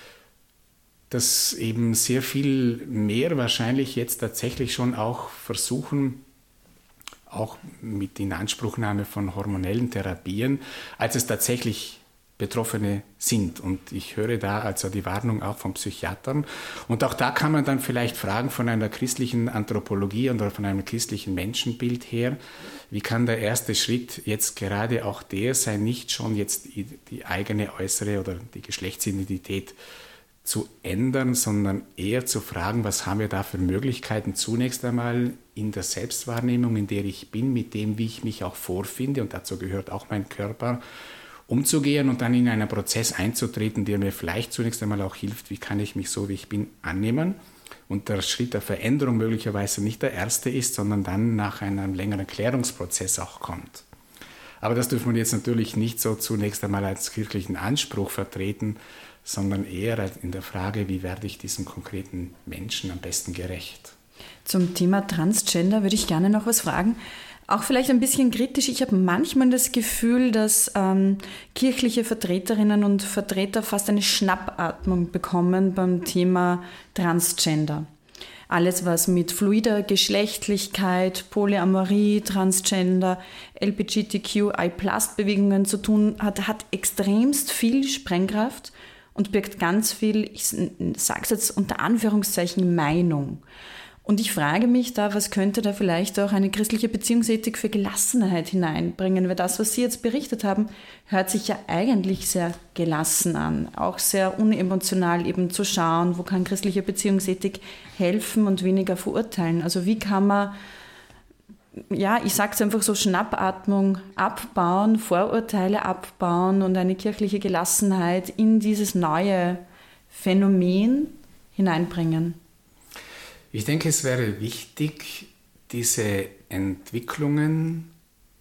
dass eben sehr viel mehr wahrscheinlich jetzt tatsächlich schon auch versuchen, auch mit Inanspruchnahme von hormonellen Therapien, als es tatsächlich Betroffene sind. Und ich höre da also die Warnung auch von Psychiatern. Und auch da kann man dann vielleicht fragen von einer christlichen Anthropologie oder von einem christlichen Menschenbild her, wie kann der erste Schritt jetzt gerade auch der sein, nicht schon jetzt die eigene äußere oder die Geschlechtsidentität zu ändern, sondern eher zu fragen, was haben wir da für Möglichkeiten zunächst einmal in der Selbstwahrnehmung, in der ich bin, mit dem, wie ich mich auch vorfinde, und dazu gehört auch mein Körper, umzugehen und dann in einen Prozess einzutreten, der mir vielleicht zunächst einmal auch hilft, wie kann ich mich so, wie ich bin, annehmen. Und der Schritt der Veränderung möglicherweise nicht der erste ist, sondern dann nach einem längeren Klärungsprozess auch kommt. Aber das dürfen wir jetzt natürlich nicht so zunächst einmal als kirchlichen Anspruch vertreten, sondern eher in der Frage, wie werde ich diesem konkreten Menschen am besten gerecht. Zum Thema Transgender würde ich gerne noch was fragen. Auch vielleicht ein bisschen kritisch. Ich habe manchmal das Gefühl, dass ähm, kirchliche Vertreterinnen und Vertreter fast eine Schnappatmung bekommen beim Thema Transgender. Alles, was mit fluider Geschlechtlichkeit, Polyamorie, Transgender, L G B T Q I Plus Bewegungen zu tun hat, hat extremst viel Sprengkraft und birgt ganz viel, ich sage es jetzt unter Anführungszeichen, Meinung. Und ich frage mich da, was könnte da vielleicht auch eine christliche Beziehungsethik für Gelassenheit hineinbringen? Weil das, was Sie jetzt berichtet haben, hört sich ja eigentlich sehr gelassen an. Auch sehr unemotional eben zu schauen, wo kann christliche Beziehungsethik helfen und weniger verurteilen. Also wie kann man, ja, ich sage es einfach so, Schnappatmung abbauen, Vorurteile abbauen und eine kirchliche Gelassenheit in dieses neue Phänomen hineinbringen? Ich denke, es wäre wichtig, diese Entwicklungen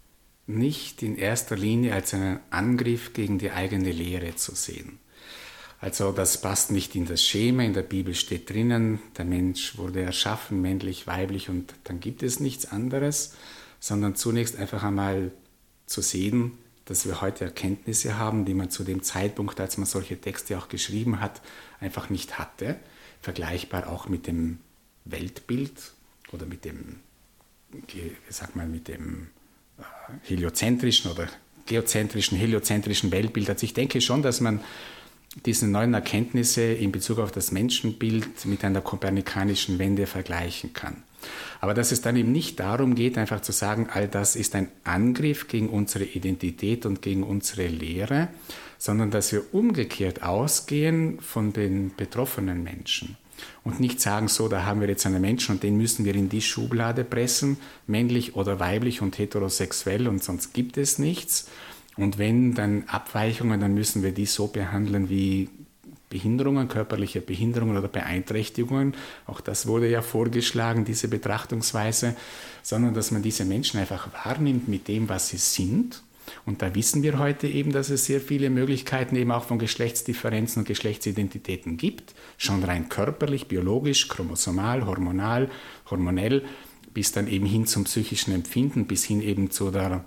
nicht in erster Linie als einen Angriff gegen die eigene Lehre zu sehen. Also das passt nicht in das Schema, in der Bibel steht drinnen, der Mensch wurde erschaffen, männlich, weiblich und dann gibt es nichts anderes, sondern zunächst einfach einmal zu sehen, dass wir heute Erkenntnisse haben, die man zu dem Zeitpunkt, als man solche Texte auch geschrieben hat, einfach nicht hatte, vergleichbar auch mit dem Weltbild oder mit dem, wie sagt man, mit dem heliozentrischen oder geozentrischen, heliozentrischen Weltbild. Also ich denke schon, dass man diese neuen Erkenntnisse in Bezug auf das Menschenbild mit einer kopernikanischen Wende vergleichen kann. Aber dass es dann eben nicht darum geht, einfach zu sagen, all das ist ein Angriff gegen unsere Identität und gegen unsere Lehre, sondern dass wir umgekehrt ausgehen von den betroffenen Menschen. Und nicht sagen, so, da haben wir jetzt einen Menschen und den müssen wir in die Schublade pressen, männlich oder weiblich und heterosexuell und sonst gibt es nichts. Und wenn dann Abweichungen, dann müssen wir die so behandeln wie Behinderungen, körperliche Behinderungen oder Beeinträchtigungen. Auch das wurde ja vorgeschlagen, diese Betrachtungsweise, sondern dass man diese Menschen einfach wahrnimmt mit dem, was sie sind. Und da wissen wir heute eben, dass es sehr viele Möglichkeiten eben auch von Geschlechtsdifferenzen und Geschlechtsidentitäten gibt, schon rein körperlich, biologisch, chromosomal, hormonal, hormonell, bis dann eben hin zum psychischen Empfinden, bis hin eben zu der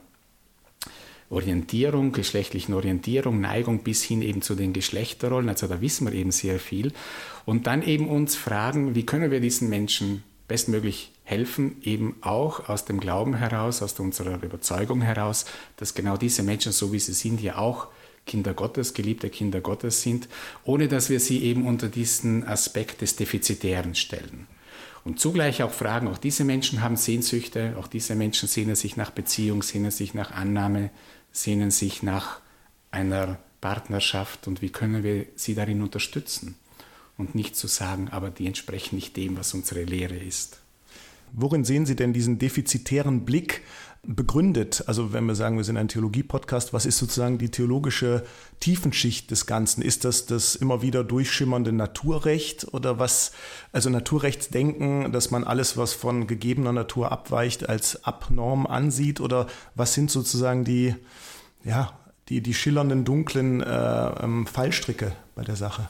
Orientierung, geschlechtlichen Orientierung, Neigung, bis hin eben zu den Geschlechterrollen. Also da wissen wir eben sehr viel. Und dann eben uns fragen, wie können wir diesen Menschen bestmöglich helfen, eben auch aus dem Glauben heraus, aus unserer Überzeugung heraus, dass genau diese Menschen, so wie sie sind, ja auch Kinder Gottes, geliebte Kinder Gottes sind, ohne dass wir sie eben unter diesen Aspekt des Defizitären stellen. Und zugleich auch fragen, auch diese Menschen haben Sehnsüchte, auch diese Menschen sehnen sich nach Beziehung, sehnen sich nach Annahme, sehnen sich nach einer Partnerschaft und wie können wir sie darin unterstützen? Und nicht zu sagen, aber die entsprechen nicht dem, was unsere Lehre ist. Worin sehen Sie denn diesen defizitären Blick begründet? Also wenn wir sagen, wir sind ein Theologie-Podcast, was ist sozusagen die theologische Tiefenschicht des Ganzen? Ist das das immer wieder durchschimmernde Naturrecht oder was, also Naturrechtsdenken, dass man alles, was von gegebener Natur abweicht, als abnorm ansieht? Oder was sind sozusagen die, ja, die, die schillernden, dunklen äh, Fallstricke bei der Sache?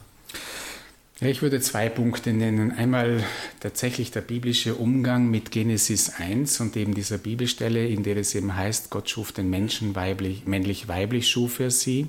Ja, ich würde zwei Punkte nennen. Einmal tatsächlich der biblische Umgang mit Genesis eins und eben dieser Bibelstelle, in der es eben heißt, Gott schuf den Menschen weiblich, männlich-weiblich schuf er sie.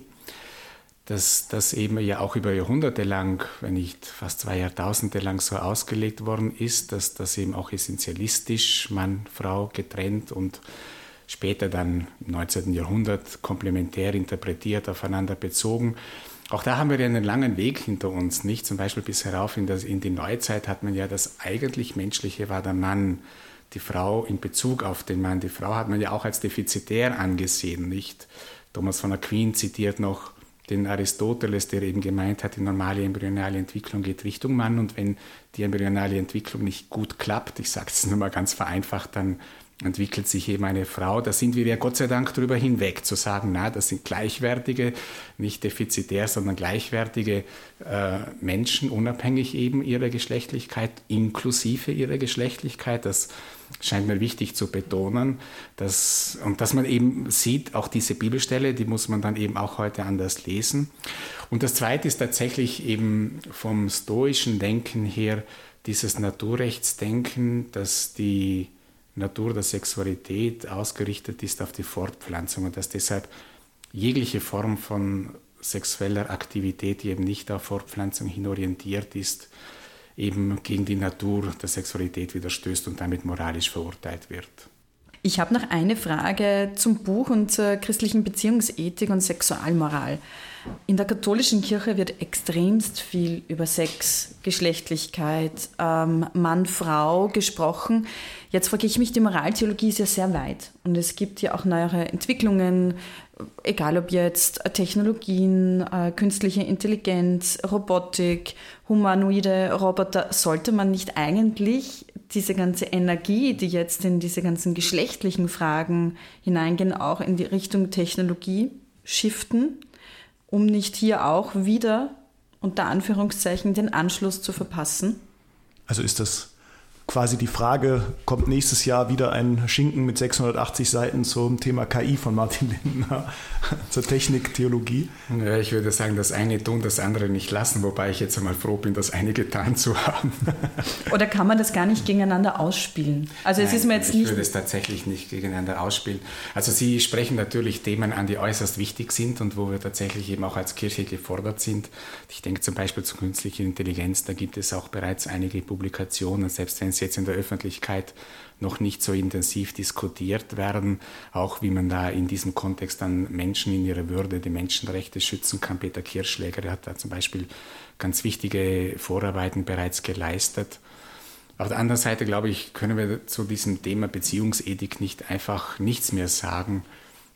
Dass das eben ja auch über Jahrhunderte lang, wenn nicht fast zwei Jahrtausende lang so ausgelegt worden ist, dass das eben auch essentialistisch Mann, Frau getrennt und später dann im neunzehnten Jahrhundert komplementär interpretiert, aufeinander bezogen. Auch da haben wir ja einen langen Weg hinter uns, nicht? Zum Beispiel bis herauf in, das, in die Neuzeit hat man ja das eigentlich Menschliche war der Mann, die Frau in Bezug auf den Mann. Die Frau hat man ja auch als defizitär angesehen, nicht? Thomas von Aquin zitiert noch den Aristoteles, der eben gemeint hat, die normale embryonale Entwicklung geht Richtung Mann und wenn die embryonale Entwicklung nicht gut klappt, ich sage es nur mal ganz vereinfacht, dann entwickelt sich eben eine Frau. Da sind wir ja Gott sei Dank drüber hinweg, zu sagen, na, das sind gleichwertige, nicht defizitär, sondern gleichwertige äh, Menschen, unabhängig eben ihrer Geschlechtlichkeit, inklusive ihrer Geschlechtlichkeit. Das scheint mir wichtig zu betonen. Dass, und dass man eben sieht, auch diese Bibelstelle, die muss man dann eben auch heute anders lesen. Und das Zweite ist tatsächlich eben vom stoischen Denken her dieses Naturrechtsdenken, dass die Natur der Sexualität ausgerichtet ist auf die Fortpflanzung und dass deshalb jegliche Form von sexueller Aktivität, die eben nicht auf Fortpflanzung hin orientiert ist, eben gegen die Natur der Sexualität widerstößt und damit moralisch verurteilt wird. Ich habe noch eine Frage zum Buch und zur christlichen Beziehungsethik und Sexualmoral. In der katholischen Kirche wird extremst viel über Sex, Geschlechtlichkeit, ähm, Mann, Frau gesprochen. Jetzt frage ich mich, die Moraltheologie ist ja sehr weit und es gibt ja auch neuere Entwicklungen, egal ob jetzt Technologien, äh, künstliche Intelligenz, Robotik, humanoide Roboter. Sollte man nicht eigentlich diese ganze Energie, die jetzt in diese ganzen geschlechtlichen Fragen hineingehen, auch in die Richtung Technologie shiften, um nicht hier auch wieder, unter Anführungszeichen, den Anschluss zu verpassen? Also ist das quasi die Frage, kommt nächstes Jahr wieder ein Schinken mit sechshundertachtzig Seiten zum Thema K I von Martin Lindner, zur Techniktheologie? Ja, ich würde sagen, das eine tun, das andere nicht lassen, wobei ich jetzt einmal froh bin, das eine getan zu haben. Oder kann man das gar nicht gegeneinander ausspielen? Also es Nein, ist mir jetzt ich nicht würde es tatsächlich nicht gegeneinander ausspielen. Also Sie sprechen natürlich Themen an, die äußerst wichtig sind und wo wir tatsächlich eben auch als Kirche gefordert sind. Ich denke zum Beispiel zur künstlichen Intelligenz, da gibt es auch bereits einige Publikationen, selbst wenn es jetzt in der Öffentlichkeit noch nicht so intensiv diskutiert werden, auch wie man da in diesem Kontext dann Menschen in ihrer Würde, die Menschenrechte schützen kann. Peter Kirschläger, der hat da zum Beispiel ganz wichtige Vorarbeiten bereits geleistet. Auf der anderen Seite, glaube ich, können wir zu diesem Thema Beziehungsethik nicht einfach nichts mehr sagen,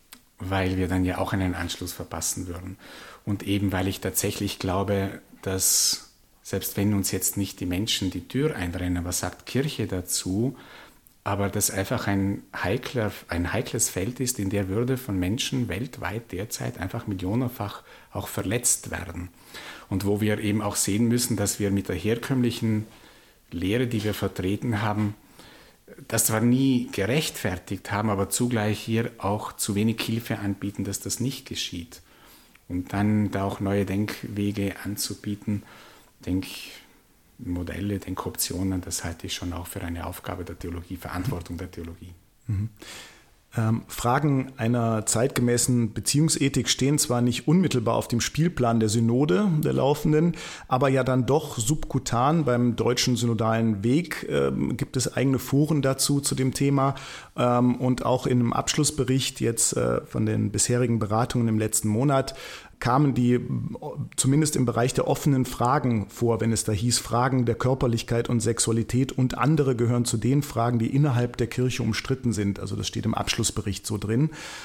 weil wir dann ja auch einen Anschluss verpassen würden. Und eben, weil ich tatsächlich glaube, dass selbst wenn uns jetzt nicht die Menschen die Tür einrennen, was sagt Kirche dazu, aber das einfach ein, heikler, ein heikles Feld ist, in der Würde von Menschen weltweit derzeit einfach millionenfach auch verletzt werden. Und wo wir eben auch sehen müssen, dass wir mit der herkömmlichen Lehre, die wir vertreten haben, das zwar nie gerechtfertigt haben, aber zugleich hier auch zu wenig Hilfe anbieten, dass das nicht geschieht. Und dann da auch neue Denkwege anzubieten, denke ich, Modelle, denke Optionen, das halte ich schon auch für eine Aufgabe der Theologie, Verantwortung der Theologie. Mhm. Ähm, Fragen einer zeitgemäßen Beziehungsethik stehen zwar nicht unmittelbar auf dem Spielplan der Synode, der laufenden, aber ja dann doch subkutan beim Deutschen Synodalen Weg ähm, gibt es eigene Foren dazu, zu dem Thema. Ähm, und auch in einem Abschlussbericht jetzt äh, von den bisherigen Beratungen im letzten Monat kamen die zumindest im Bereich der offenen Fragen vor, wenn es da hieß, Fragen der Körperlichkeit und Sexualität und andere gehören zu den Fragen, die innerhalb der Kirche umstritten sind. Also das steht im Abschlussbericht so drin.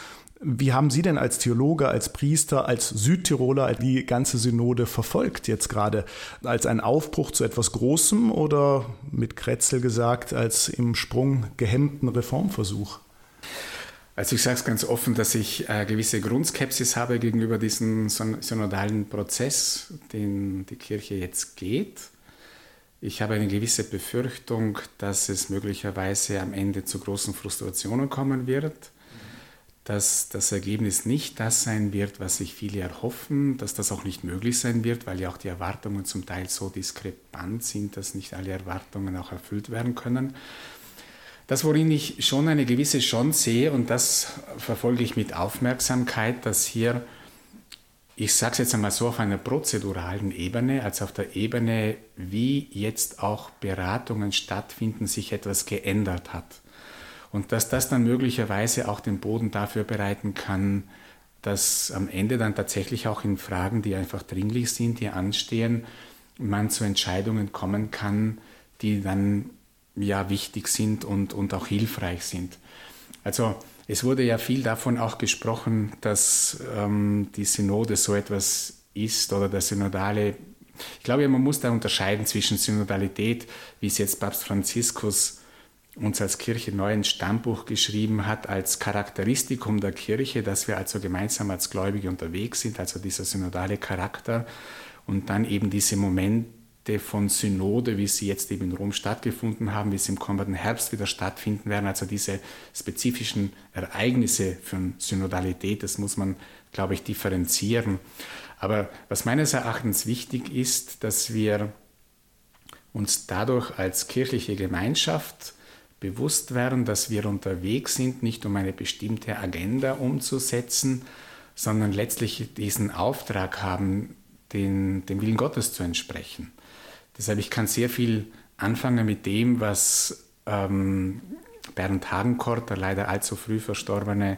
Wie haben Sie denn als Theologe, als Priester, als Südtiroler die ganze Synode verfolgt jetzt gerade? Als einen Aufbruch zu etwas Großem oder mit Kretzel gesagt, als im Sprung gehemmten Reformversuch? Also ich sage es ganz offen, dass ich eine gewisse Grundskepsis habe gegenüber diesem synodalen Prozess, den die Kirche jetzt geht. Ich habe eine gewisse Befürchtung, dass es möglicherweise am Ende zu großen Frustrationen kommen wird, dass das Ergebnis nicht das sein wird, was sich viele erhoffen, dass das auch nicht möglich sein wird, weil ja auch die Erwartungen zum Teil so diskrepant sind, dass nicht alle Erwartungen auch erfüllt werden können. Das, worin ich schon eine gewisse Chance sehe, und das verfolge ich mit Aufmerksamkeit, dass hier, ich sage es jetzt einmal so, auf einer prozeduralen Ebene, also auf der Ebene, wie jetzt auch Beratungen stattfinden, sich etwas geändert hat. Und dass das dann möglicherweise auch den Boden dafür bereiten kann, dass am Ende dann tatsächlich auch in Fragen, die einfach dringlich sind, die anstehen, man zu Entscheidungen kommen kann, die dann ja wichtig sind und, und auch hilfreich sind. Also es wurde ja viel davon auch gesprochen, dass ähm, die Synode so etwas ist oder der Synodale. Ich glaube, man muss da unterscheiden zwischen Synodalität, wie es jetzt Papst Franziskus uns als Kirche neu ein Stammbuch geschrieben hat, als Charakteristikum der Kirche, dass wir also gemeinsam als Gläubige unterwegs sind, also dieser synodale Charakter, und dann eben diese Momente von Synode, wie sie jetzt eben in Rom stattgefunden haben, wie sie im kommenden Herbst wieder stattfinden werden, also diese spezifischen Ereignisse von Synodalität, das muss man, glaube ich, differenzieren. Aber was meines Erachtens wichtig ist, dass wir uns dadurch als kirchliche Gemeinschaft bewusst werden, dass wir unterwegs sind, nicht um eine bestimmte Agenda umzusetzen, sondern letztlich diesen Auftrag haben, den, dem Willen Gottes zu entsprechen. Deshalb, ich kann sehr viel anfangen mit dem, was ähm, Bernd Hagenkort, der leider allzu früh verstorbene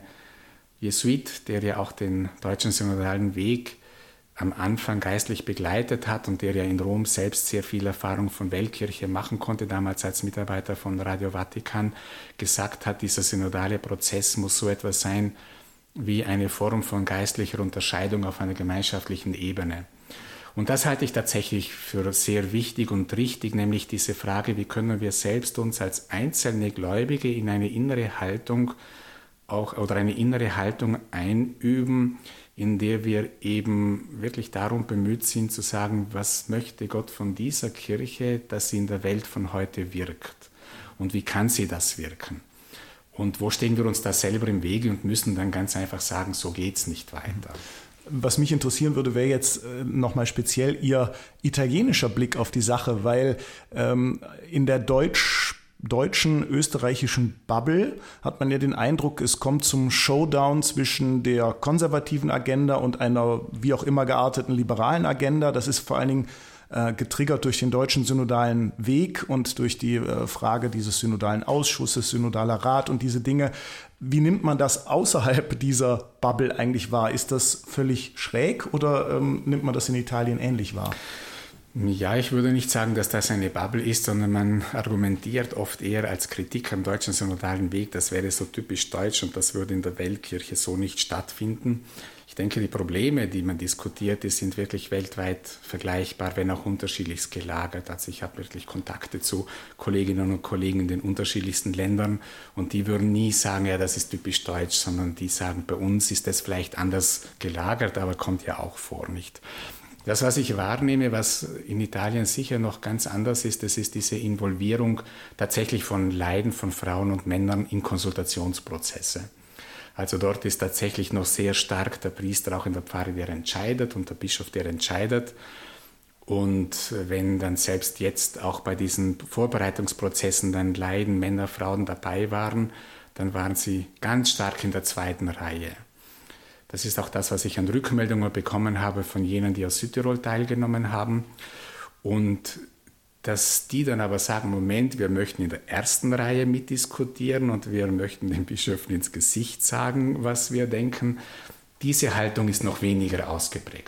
Jesuit, der ja auch den deutschen synodalen Weg am Anfang geistlich begleitet hat und der ja in Rom selbst sehr viel Erfahrung von Weltkirche machen konnte, damals als Mitarbeiter von Radio Vatikan, gesagt hat, dieser synodale Prozess muss so etwas sein wie eine Form von geistlicher Unterscheidung auf einer gemeinschaftlichen Ebene. Und das halte ich tatsächlich für sehr wichtig und richtig, nämlich diese Frage, wie können wir selbst uns als einzelne Gläubige in eine innere Haltung auch oder eine innere Haltung einüben, in der wir eben wirklich darum bemüht sind zu sagen, was möchte Gott von dieser Kirche, dass sie in der Welt von heute wirkt und wie kann sie das wirken und wo stehen wir uns da selber im Wege und müssen dann ganz einfach sagen, so geht's nicht weiter. Was mich interessieren würde, wäre jetzt nochmal speziell Ihr italienischer Blick auf die Sache, weil ähm, in der Deutsch deutschen, österreichischen Bubble hat man ja den Eindruck, es kommt zum Showdown zwischen der konservativen Agenda und einer wie auch immer gearteten liberalen Agenda. Das ist vor allen Dingen äh, getriggert durch den deutschen synodalen Weg und durch die äh, Frage dieses synodalen Ausschusses, synodaler Rat und diese Dinge. Wie nimmt man das außerhalb dieser Bubble eigentlich wahr? Ist das völlig schräg oder ähm, nimmt man das in Italien ähnlich wahr? Ja, ich würde nicht sagen, dass das eine Bubble ist, sondern man argumentiert oft eher als Kritik am deutschen synodalen Weg, das wäre so typisch deutsch und das würde in der Weltkirche so nicht stattfinden. Ich denke, die Probleme, die man diskutiert, die sind wirklich weltweit vergleichbar, wenn auch unterschiedlichst gelagert. Also ich habe wirklich Kontakte zu Kolleginnen und Kollegen in den unterschiedlichsten Ländern und die würden nie sagen, ja, das ist typisch deutsch, sondern die sagen, bei uns ist das vielleicht anders gelagert, aber kommt ja auch vor, nicht? Das, was ich wahrnehme, was in Italien sicher noch ganz anders ist, das ist diese Involvierung tatsächlich von Laien, von Frauen und Männern in Konsultationsprozesse. Also dort ist tatsächlich noch sehr stark der Priester auch in der Pfarre, der entscheidet und der Bischof, der entscheidet. Und wenn dann selbst jetzt auch bei diesen Vorbereitungsprozessen dann Laien, Männer, Frauen dabei waren, dann waren sie ganz stark in der zweiten Reihe. Das ist auch das, was ich an Rückmeldungen bekommen habe von jenen, die aus Südtirol teilgenommen haben. Und dass die dann aber sagen, Moment, wir möchten in der ersten Reihe mitdiskutieren und wir möchten den Bischöfen ins Gesicht sagen, was wir denken. Diese Haltung ist noch weniger ausgeprägt.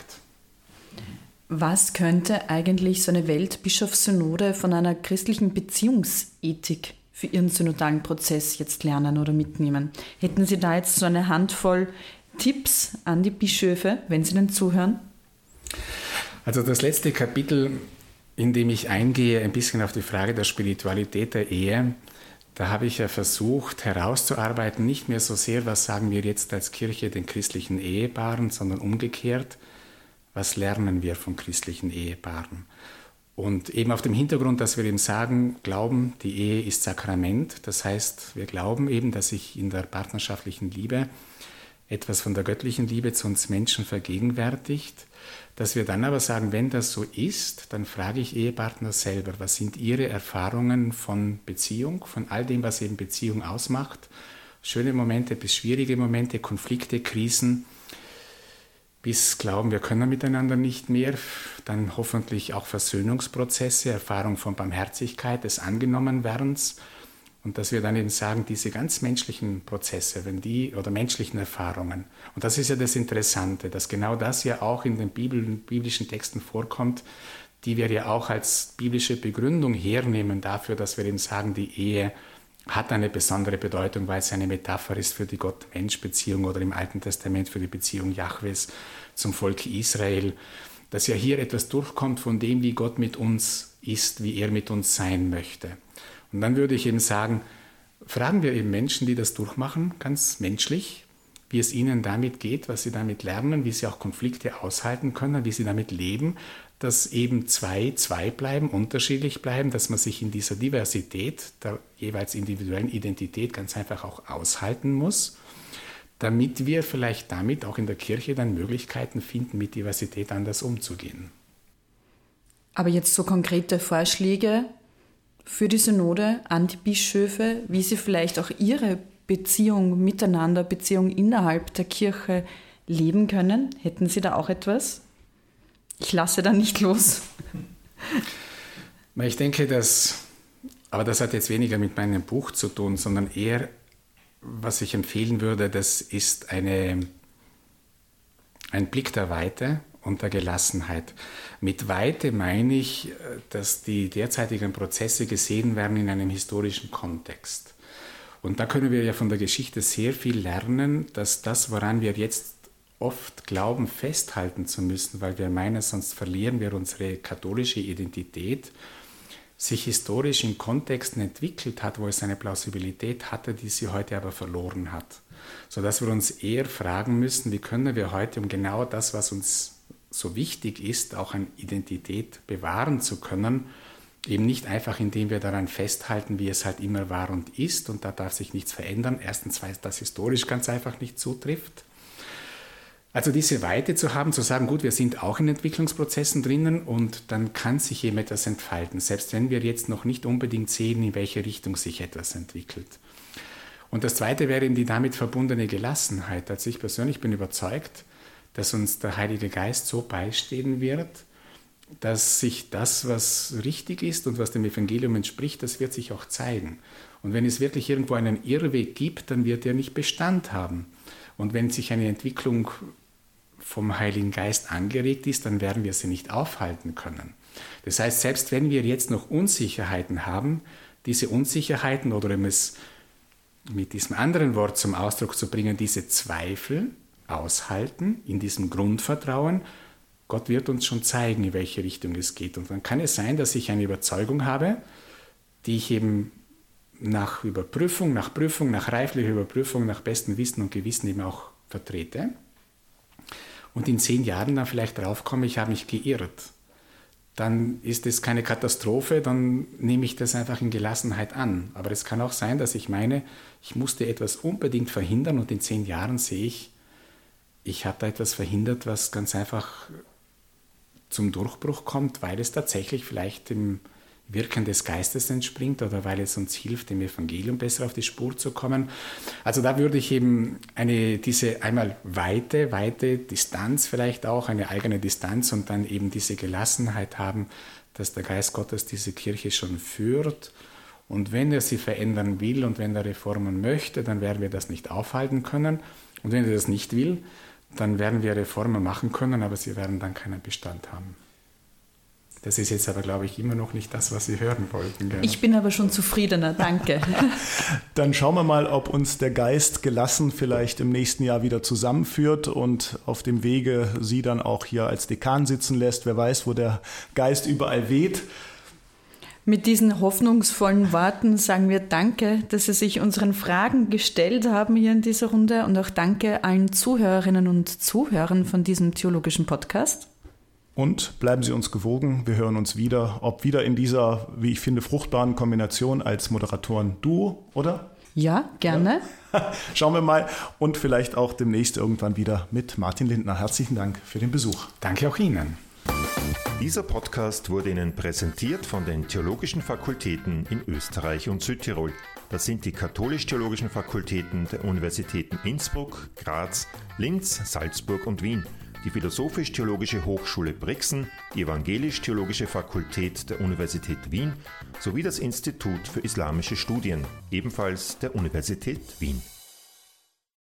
Was könnte eigentlich so eine Weltbischofssynode von einer christlichen Beziehungsethik für ihren synodalen Prozess jetzt lernen oder mitnehmen? Hätten Sie da jetzt so eine Handvoll Tipps an die Bischöfe, wenn Sie denn zuhören? Also das letzte Kapitel, in dem ich eingehe, ein bisschen auf die Frage der Spiritualität der Ehe, da habe ich ja versucht herauszuarbeiten, nicht mehr so sehr, was sagen wir jetzt als Kirche den christlichen Ehepaaren, sondern umgekehrt, was lernen wir von christlichen Ehepaaren. Und eben auf dem Hintergrund, dass wir eben sagen, glauben, die Ehe ist Sakrament. Das heißt, wir glauben eben, dass sich in der partnerschaftlichen Liebe etwas von der göttlichen Liebe zu uns Menschen vergegenwärtigt. Dass wir dann aber sagen, wenn das so ist, dann frage ich Ehepartner selber, was sind ihre Erfahrungen von Beziehung, von all dem, was eben Beziehung ausmacht. Schöne Momente bis schwierige Momente, Konflikte, Krisen, bis glauben, wir können miteinander nicht mehr, dann hoffentlich auch Versöhnungsprozesse, Erfahrung von Barmherzigkeit, des Angenommenwerdens und dass wir dann eben sagen, diese ganz menschlichen Prozesse, wenn die oder menschlichen Erfahrungen, und das ist ja das Interessante, dass genau das ja auch in den Bibel, biblischen Texten vorkommt, die wir ja auch als biblische Begründung hernehmen dafür, dass wir eben sagen, die Ehe hat eine besondere Bedeutung, weil es eine Metapher ist für die Gott-Mensch-Beziehung oder im Alten Testament für die Beziehung Jahwes zum Volk Israel, dass ja hier etwas durchkommt von dem, wie Gott mit uns ist, wie er mit uns sein möchte. Und dann würde ich eben sagen, fragen wir eben Menschen, die das durchmachen, ganz menschlich, wie es ihnen damit geht, was sie damit lernen, wie sie auch Konflikte aushalten können, wie sie damit leben, dass eben zwei, zwei bleiben, unterschiedlich bleiben, dass man sich in dieser Diversität, der jeweils individuellen Identität ganz einfach auch aushalten muss, damit wir vielleicht damit auch in der Kirche dann Möglichkeiten finden, mit Diversität anders umzugehen. Aber jetzt so konkrete Vorschläge für die Synode an die Bischöfe, wie sie vielleicht auch ihre Beziehung miteinander, Beziehung innerhalb der Kirche leben können. Hätten Sie da auch etwas? Ich lasse da nicht los. Ich denke, dass, aber das hat jetzt weniger mit meinem Buch zu tun, sondern eher, was ich empfehlen würde, das ist eine, ein Blick der Weite und der Gelassenheit. Mit Weite meine ich, dass die derzeitigen Prozesse gesehen werden in einem historischen Kontext. Und da können wir ja von der Geschichte sehr viel lernen, dass das, woran wir jetzt oft glauben, festhalten zu müssen, weil wir meinen, sonst verlieren wir unsere katholische Identität, sich historisch in Kontexten entwickelt hat, wo es eine Plausibilität hatte, die sie heute aber verloren hat. Sodass wir uns eher fragen müssen, wie können wir heute, um genau das, was uns so wichtig ist, auch an Identität bewahren zu können, eben nicht einfach, indem wir daran festhalten, wie es halt immer war und ist, und da darf sich nichts verändern. Erstens, weil das historisch ganz einfach nicht zutrifft. Also diese Weite zu haben, zu sagen, gut, wir sind auch in Entwicklungsprozessen drinnen und dann kann sich eben etwas entfalten, selbst wenn wir jetzt noch nicht unbedingt sehen, in welche Richtung sich etwas entwickelt. Und das Zweite wäre eben die damit verbundene Gelassenheit. Also ich persönlich bin überzeugt, dass uns der Heilige Geist so beistehen wird, dass sich das, was richtig ist und was dem Evangelium entspricht, das wird sich auch zeigen. Und wenn es wirklich irgendwo einen Irrweg gibt, dann wird er nicht Bestand haben. Und wenn sich eine Entwicklung vom Heiligen Geist angeregt ist, dann werden wir sie nicht aufhalten können. Das heißt, selbst wenn wir jetzt noch Unsicherheiten haben, diese Unsicherheiten, oder um es mit diesem anderen Wort zum Ausdruck zu bringen, diese Zweifel aushalten, in diesem Grundvertrauen, Gott wird uns schon zeigen, in welche Richtung es geht. Und dann kann es sein, dass ich eine Überzeugung habe, die ich eben nach Überprüfung, nach Prüfung, nach reiflicher Überprüfung, nach bestem Wissen und Gewissen eben auch vertrete. Und in zehn Jahren dann vielleicht draufkomme, ich habe mich geirrt. Dann ist es keine Katastrophe, dann nehme ich das einfach in Gelassenheit an. Aber es kann auch sein, dass ich meine, ich musste etwas unbedingt verhindern und in zehn Jahren sehe ich, ich habe da etwas verhindert, was ganz einfach zum Durchbruch kommt, weil es tatsächlich vielleicht dem Wirken des Geistes entspringt oder weil es uns hilft, dem Evangelium besser auf die Spur zu kommen. Also da würde ich eben eine, diese einmal weite, weite Distanz vielleicht auch, eine eigene Distanz und dann eben diese Gelassenheit haben, dass der Geist Gottes diese Kirche schon führt. Und wenn er sie verändern will und wenn er Reformen möchte, dann werden wir das nicht aufhalten können. Und wenn er das nicht will, dann werden wir Reformen machen können, aber sie werden dann keinen Bestand haben. Das ist jetzt aber, glaube ich, immer noch nicht das, was Sie hören wollten. Gell? Ich bin aber schon zufriedener, danke. Dann schauen wir mal, ob uns der Geist gelassen vielleicht im nächsten Jahr wieder zusammenführt und auf dem Wege Sie dann auch hier als Dekan sitzen lässt. Wer weiß, wo der Geist überall weht. Mit diesen hoffnungsvollen Worten sagen wir Danke, dass Sie sich unseren Fragen gestellt haben hier in dieser Runde und auch Danke allen Zuhörerinnen und Zuhörern von diesem theologischen Podcast. Und bleiben Sie uns gewogen. Wir hören uns wieder, ob wieder in dieser, wie ich finde, fruchtbaren Kombination als Moderatoren-Duo, oder? Ja, gerne. Ja. Schauen wir mal und vielleicht auch demnächst irgendwann wieder mit Martin Lindner. Herzlichen Dank für den Besuch. Danke auch Ihnen. Dieser Podcast wurde Ihnen präsentiert von den Theologischen Fakultäten in Österreich und Südtirol. Das sind die katholisch-theologischen Fakultäten der Universitäten Innsbruck, Graz, Linz, Salzburg und Wien, die Philosophisch-Theologische Hochschule Brixen, die Evangelisch-Theologische Fakultät der Universität Wien sowie das Institut für Islamische Studien, ebenfalls der Universität Wien.